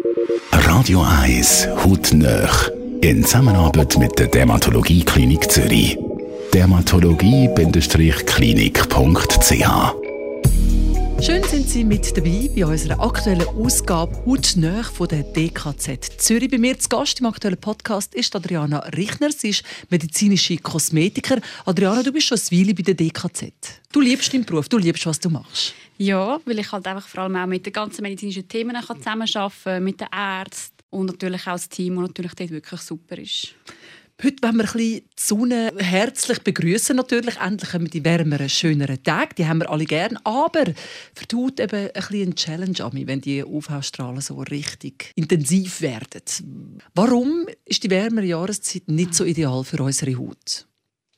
Radio 1 hautnah. In Zusammenarbeit mit der Dermatologie-Klinik Zürich. Dermatologie-klinik.ch. Schön sind Sie mit dabei bei unserer aktuellen Ausgabe «Hautnah» von der DKZ Zürich. Bei mir zu Gast im aktuellen Podcast ist Adriana Richner. Sie ist medizinische Kosmetikerin. Adriana, du bist schon eine Weile bei der DKZ. Du liebst deinen Beruf, du liebst, was du machst. Ja, weil ich halt einfach vor allem auch mit den ganzen medizinischen Themen zusammenarbeiten kann, mit den Ärzten und natürlich auch das Team, das natürlich dort wirklich super ist. Heute wollen wir ein bisschen die Sonne herzlich begrüßen. Natürlich, endlich haben wir die wärmeren, schöneren Tage. Die haben wir alle gern. Aber für die Haut eben ein bisschen eine Challenge an mich, wenn die UV-Strahlen so richtig intensiv werden. Warum ist die wärmere Jahreszeit nicht so ideal für unsere Haut?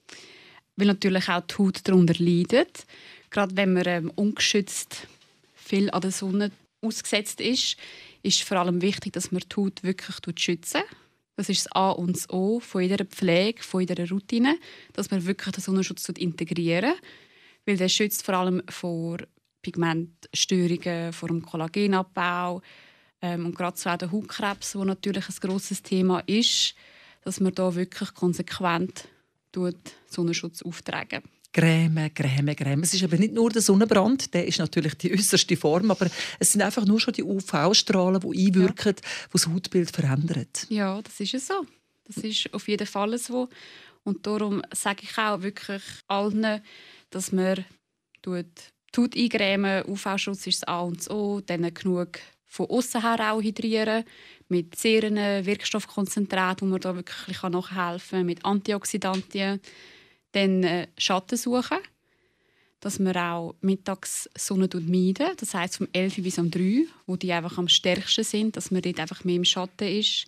Weil natürlich auch die Haut darunter leidet. Gerade wenn man ungeschützt viel an der Sonne ausgesetzt ist vor allem wichtig, dass man die Haut wirklich schützen. Das ist das A und das O von jeder Pflege, von jeder Routine, dass man wirklich den Sonnenschutz integrieren. Weil der schützt vor allem vor Pigmentstörungen, vor dem Kollagenabbau und gerade so auch der Hautkrebs, wo natürlich ein grosses Thema ist, dass man da wirklich konsequent Sonnenschutz auftragen. Creme. Es ist eben nicht nur der Sonnenbrand, der ist natürlich die äußerste Form, aber es sind einfach nur schon die UV-Strahlen, die einwirken, die das Hautbild verändern. Ja, das ist so. Das ist auf jeden Fall so. Und darum sage ich auch wirklich allen, dass man die Haut eincremen, UV-Schutz ist das A und das O, dann genug von außen her auch hydrieren, mit Serien, Wirkstoffkonzentrat, wo man da wirklich nachhelfen kann, mit Antioxidantien. Dann Schatten suchen, dass man auch mittags Sonne meiden. Das heisst vom 11 bis um 3, wo die einfach am stärksten sind, dass man dort einfach mehr im Schatten ist.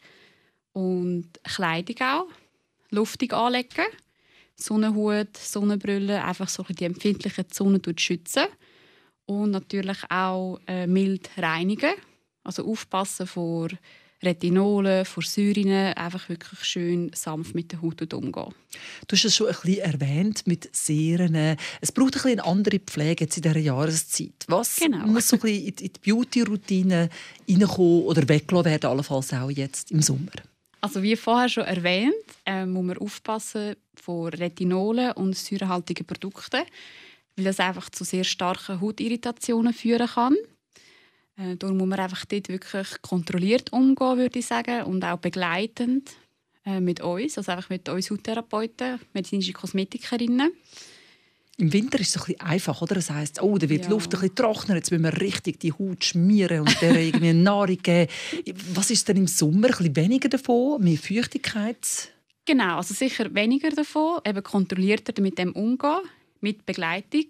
Und Kleidung auch, luftig anlegen, Sonnenhut, Sonnenbrille, einfach so die empfindlichen Zonen schützen. Und natürlich auch mild reinigen, also aufpassen vor Retinolen, vor Säuren, einfach wirklich schön sanft mit der Haut umgehen. Du hast es schon ein bisschen erwähnt mit Serien. Es braucht ein bisschen eine andere Pflege jetzt in dieser Jahreszeit. Was muss so ein bisschen in die Beauty-Routine reinkommen oder weggelassen werden, allenfalls auch jetzt im Sommer? Also wie vorher schon erwähnt, muss man aufpassen vor Retinolen und säurehaltigen Produkten, weil das einfach zu sehr starken Hautirritationen führen kann. Darum muss man einfach dort wirklich kontrolliert umgehen, würde ich sagen, und auch begleitend mit uns, also einfach mit uns Hauttherapeuten, medizinische Kosmetikerinnen. Im Winter ist es ein bisschen einfach, oder? Das heisst, da wird die Luft ein bisschen trockener, jetzt müssen wir richtig die Haut schmieren und der irgendwie Nahrung geben. Was ist denn im Sommer? Ein bisschen weniger davon, mehr Feuchtigkeit? Genau, also sicher weniger davon, eben kontrollierter mit dem umgehen, mit Begleitung.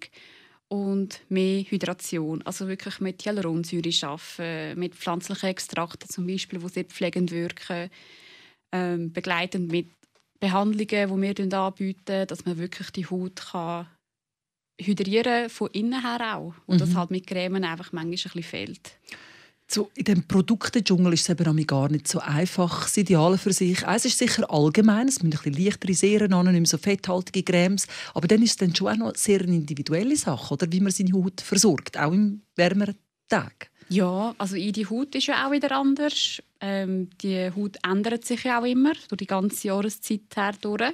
Und mehr Hydration, also wirklich mit Hyaluronsäure arbeiten, mit pflanzlichen Extrakten zum Beispiel, die sehr pflegend wirken, begleitend mit Behandlungen, die wir anbieten, dass man wirklich die Haut kann hydrieren von innen her auch. Und das halt mit Cremen einfach manchmal ein bisschen fehlt. So, in diesem Produktendschungel ist es eben gar nicht so einfach, das Ideale für sich. Es ist sicher allgemein, es müssen ein bisschen leichtere Serien an, nicht mehr so fetthaltige Cremes. Aber dann ist es dann schon auch noch sehr eine individuelle Sache, oder? Wie man seine Haut versorgt, auch im wärmeren Tag. Ja, also jede Haut ist ja auch wieder anders. Die Haut ändert sich ja auch immer, durch die ganze Jahreszeit herdurch.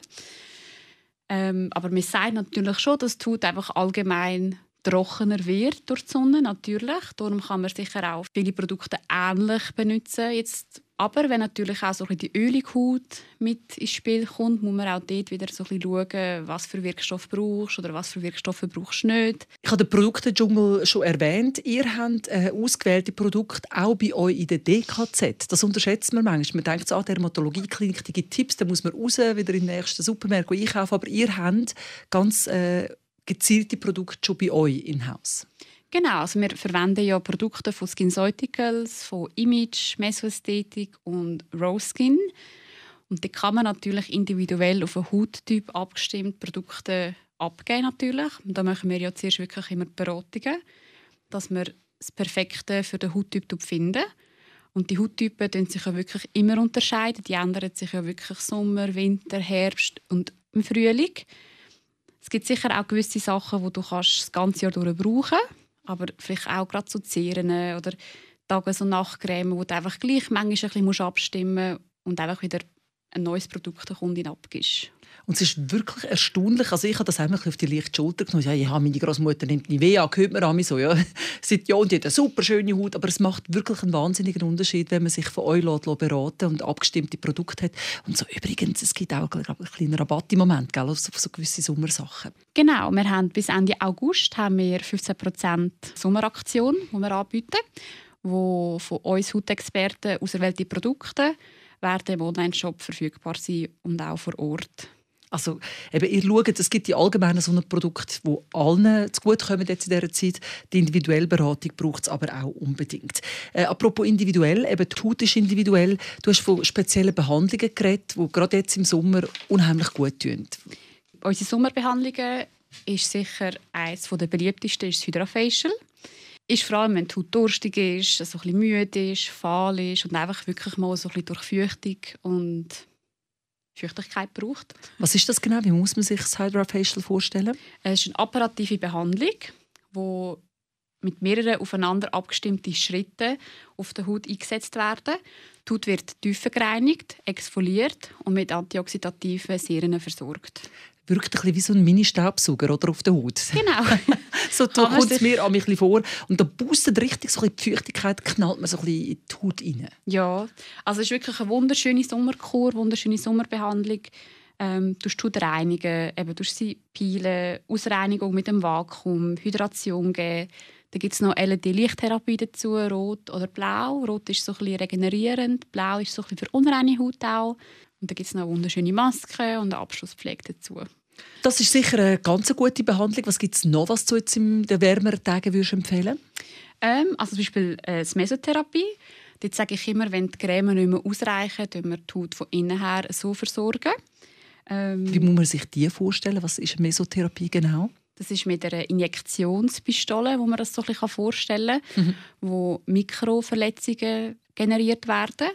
Aber man sagt natürlich schon, dass die Haut einfach allgemein trockener wird durch die Sonne, natürlich. Darum kann man sicher auch viele Produkte ähnlich benutzen. Jetzt, aber wenn natürlich auch so ein bisschen die ölige Haut mit ins Spiel kommt, muss man auch dort wieder so ein bisschen schauen, was für Wirkstoff brauchst oder was für Wirkstoffe brauchst du nicht. Ich habe den Produktendschungel schon erwähnt. Ihr habt ausgewählte Produkte auch bei euch in der DKZ. Das unterschätzt man manchmal. Man denkt, Dermatologie-Klinik, die gibt Tipps, da muss man raus, wieder in den nächsten Supermarkt einkaufen. Aber ihr habt ganz gezielte Produkte schon bei euch in-house. Genau, also wir verwenden ja Produkte von SkinCeuticals, von Image, Mesoästhetik und Rose Skin. Und da kann man natürlich individuell auf einen Hauttyp abgestimmt Produkte abgeben natürlich. Und da machen wir ja zuerst wirklich immer Beratungen, dass wir das Perfekte für den Hauttyp finden. Und die Hauttypen unterscheiden sich ja wirklich immer unterscheiden. Die ändern sich ja wirklich Sommer, Winter, Herbst und im Frühling. Es gibt sicher auch gewisse Sachen, die du das ganze Jahr durch brauchen kannst. Aber vielleicht auch gerade so Zeren oder Tages- und Nachtcreme, wo du einfach gleich manchmal ein bisschen abstimmen musst und einfach wieder ein neues Produkt der Kundin abgibst. Und es ist wirklich erstaunlich. Also ich habe das einmal auf die leichte Schulter genommen. Ja, meine Großmutter nimmt Nivea, hört man an mich so. Ja. Seit Jahren, die hat eine super schöne Haut, aber es macht wirklich einen wahnsinnigen Unterschied, wenn man sich von euch beraten und abgestimmte Produkte hat. Und so übrigens, es gibt auch einen kleinen Rabatt im Moment, gell, auf so gewisse Sommersachen. Genau, wir haben bis Ende August haben wir 15% Sommeraktion, die wir anbieten, wo von uns Hautexperten auserwählte Produkte werden im Onlineshop verfügbar sein und auch vor Ort. Also, eben, ihr schaut, es gibt die allgemeinen Sonnenprodukte, die allen zugutekommen jetzt in dieser Zeit. Die individuelle Beratung braucht es aber auch unbedingt. Apropos individuell, eben die Haut ist individuell. Du hast von speziellen Behandlungen geredet, die gerade jetzt im Sommer unheimlich gut tun. Unsere Sommerbehandlungen ist sicher eines der beliebtesten, ist das Hydrafacial. Ist vor allem, wenn die Haut durstig ist, so ein bisschen müde ist, fahl ist und einfach wirklich mal so ein bisschen Durchfeuchtung und Feuchtigkeit braucht. Was ist das genau? Wie muss man sich das Hydrafacial vorstellen? Es ist eine operative Behandlung, die mit mehreren aufeinander abgestimmten Schritten auf der Haut eingesetzt werden. Die Haut wird tiefer gereinigt, exfoliiert und mit antioxidativen Serien versorgt. Wirkt ein bisschen wie so ein Mini-Staubsauger oder, auf der Haut. Genau. So kommt es mir ein bisschen vor. Und da boostet richtig so ein bisschen die Feuchtigkeit, knallt man so ein bisschen in die Haut rein. Ja, also es ist wirklich eine wunderschöne Sommerkur, wunderschöne Sommerbehandlung. Du tust die Haut reinigen, du sie peelen, Ausreinigung mit dem Vakuum, Hydration geben. Dann gibt es noch LED-Lichttherapie dazu, rot oder blau. Rot ist so ein bisschen regenerierend, blau ist so ein bisschen für unreine Haut auch. Und dann gibt es noch wunderschöne Masken und eine Abschlusspflege dazu. Das ist sicher eine ganz gute Behandlung. Was gibt es noch, was du jetzt in den wärmeren Tagen empfehlen würdest? Also zum Beispiel die Mesotherapie. Dort sage ich immer, wenn die Creme nicht mehr ausreichen, versorgen wir die Haut von innen her so versorgen. Wie muss man sich die vorstellen? Was ist Mesotherapie genau? Das ist mit einer Injektionspistole, wo man das so ein bisschen vorstellen kann, wo Mikroverletzungen generiert werden.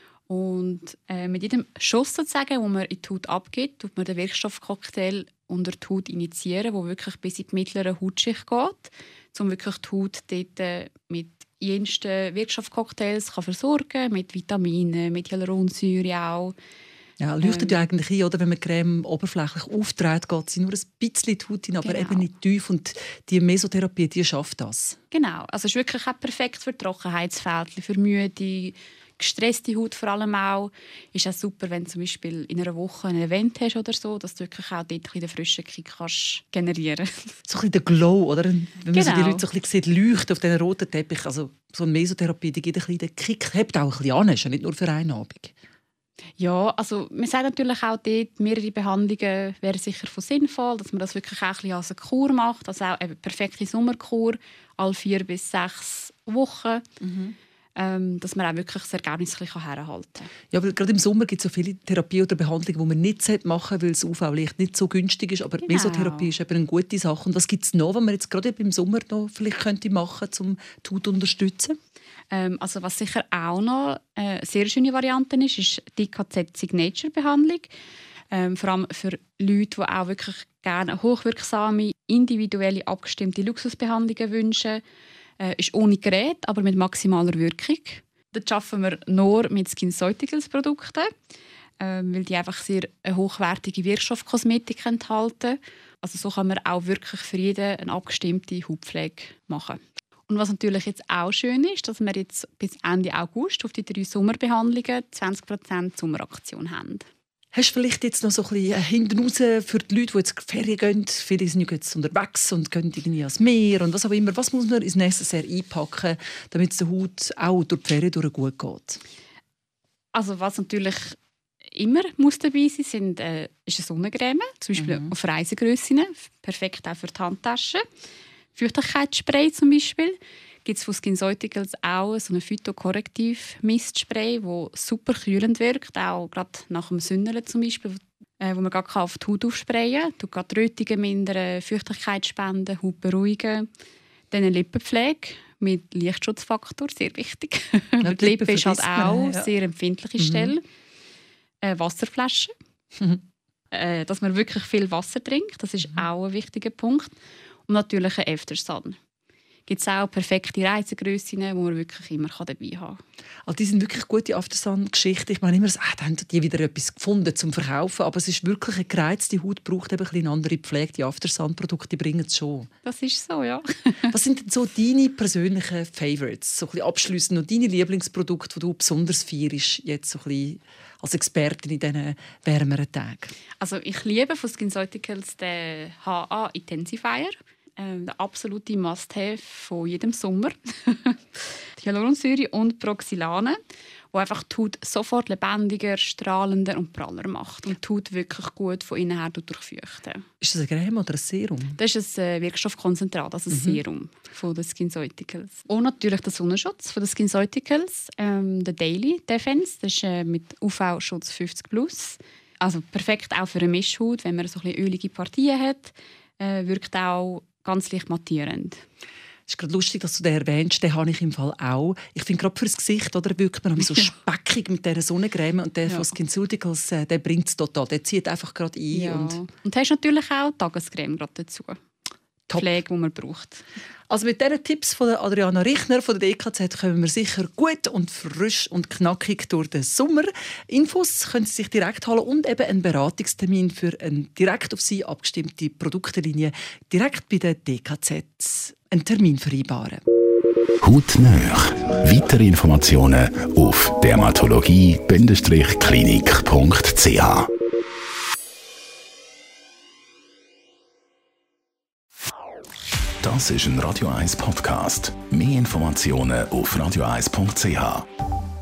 Und mit jedem Schuss, sozusagen, den man in die Haut abgibt, tut man den Wirkstoffcocktail unter die Haut initiieren, der wirklich bis in die mittlere Hautschicht geht, um wirklich die Haut dort mit jensten Wirkstoffcocktails versorgen kann, mit Vitaminen, mit Hyaluronsäure auch. Ja, leuchtet ja eigentlich ein, oder? Wenn man Creme oberflächlich aufträgt, geht sie nur ein bisschen in die Haut hin, aber Genau. eben nicht tief. Und die Mesotherapie, die schafft das. Genau, also es ist wirklich auch perfekt für Trockenheitsfälle, für Müde, gestresste Haut vor allem auch. Ist auch super, wenn du zum Beispiel in einer Woche ein Event hast oder so, dass du wirklich auch dort den frischen Kick kannst generieren. So ein bisschen der Glow, oder? Wenn man so die Genau. Leute so ein bisschen sieht, leuchten auf diesen roten Teppich. Also so eine Mesotherapie, die gibt ein bisschen den Kick, hebt auch ein bisschen an, ist ja nicht nur für einen Abend. Ja, also man sagt natürlich auch dort, mehrere Behandlungen wären sicher von sinnvoll, dass man das wirklich auch ein bisschen als eine Kur macht, also auch eine perfekte Sommerkur, alle 4 bis 6 Wochen, dass man auch wirklich das Ergebnis ein bisschen herhalten kann. Ja, weil gerade im Sommer gibt es so viele Therapien oder Behandlungen, die man nicht machen sollte, weil das UV-Licht nicht so günstig ist. Aber die Genau. Mesotherapie ist eben eine gute Sache. Und was gibt es noch, was man jetzt gerade im Sommer noch vielleicht könnte machen könnte, um die Haut zu unterstützen? Also was sicher auch noch eine sehr schöne Variante ist die DKZ Signature Behandlung. Vor allem für Leute, die auch wirklich gerne hochwirksame, individuelle, abgestimmte Luxusbehandlungen wünschen. Ist ohne Gerät, aber mit maximaler Wirkung. Das schaffen wir nur mit SkinCeuticals-Produkten, weil die einfach sehr eine hochwertige Wirkstoffkosmetik enthalten. Also so kann man auch wirklich für jeden eine abgestimmte Hautpflege machen. Und was natürlich jetzt auch schön ist, dass wir jetzt bis Ende August auf die 3 Sommerbehandlungen 20% Sommeraktion haben. Hast du vielleicht jetzt noch so ein bisschen hinten raus für die Leute, die jetzt in die Ferien gehen? Viele sind jetzt unterwegs und gehen irgendwie ans Meer und was auch immer. Was muss man ins Necessaire einpacken, damit es der Haut auch durch die Ferien durch gut geht? Also was natürlich immer muss dabei sein, ist eine Sonnencreme, zum Beispiel auf Reisegrössen, perfekt auch für die Handtaschen. Feuchtigkeitsspray zum Beispiel. Gibt es von SkinCeuticals auch so ein Phytokorrektiv-Mistspray, das super kühlend wirkt, auch gerade nach dem Sünneln zum Beispiel, wo man gerade auf die Haut aufsprayen kann. Tut gerade Rötungen mindern, Feuchtigkeit spenden, Haut beruhigen. Dann eine Lippenpflege mit Lichtschutzfaktor, sehr wichtig. Ja, die Lippe ist halt vergisst man, auch ja. sehr empfindliche Stelle. Wasserflasche. Dass man wirklich viel Wasser trinkt, das ist auch ein wichtiger Punkt. Und natürlich ein Aftersun. gibt es auch perfekte Reisegrössen, die man wirklich immer dabei haben kann. Also die sind wirklich gute Aftersun-Geschichten. Ich meine immer, da haben die wieder etwas gefunden zum Verkaufen, aber es ist wirklich eine gereizte Haut, braucht eben eine andere Pflege. Die Aftersun-Produkte bringen es schon. Das ist so, ja. Was sind denn so deine persönlichen Favorites? So ein bisschen abschliessend noch deine Lieblingsprodukte, die du besonders feierst, jetzt so ein bisschen als Expertin in diesen wärmeren Tagen? Also ich liebe von SkinCeuticals den HA Intensifier. Der absolute Must-have von jedem Sommer. Die Hyaluronsäure und Proxylane, die einfach die Haut sofort lebendiger, strahlender und praller macht und die Haut wirklich gut von innen her durchfeuchten. Ist das eine Creme oder ein Serum? Das ist ein Wirkstoffkonzentrat, also ein Serum von den SkinCeuticals. Und natürlich der Sonnenschutz von den SkinCeuticals, der Daily Defense, das ist mit UV-Schutz 50+. Also perfekt auch für eine Mischhaut, wenn man so ein bisschen ölige Partien hat. Wirkt auch ganz leicht mattierend. Es ist gerade lustig, dass du den erwähnst. Den habe ich im Fall auch. Ich finde, gerade fürs Gesicht wirkt man so speckig mit dieser Sonnencreme. Und der von SkinCeuticals, der bringt es total. Der zieht einfach gerade ein. Ja. Und du hast natürlich auch Tagescreme gerade dazu. Top. Pflege, die man braucht. Also mit diesen Tipps von Adriana Richner von der DKZ kommen wir sicher gut und frisch und knackig durch den Sommer. Infos können Sie sich direkt holen und eben einen Beratungstermin für eine direkt auf Sie abgestimmte Produktlinie direkt bei der DKZ einen Termin vereinbaren. Hautnöch. Weitere Informationen auf dermatologie-klinik.ch. Das ist ein Radio 1 Podcast. Mehr Informationen auf radio1.ch.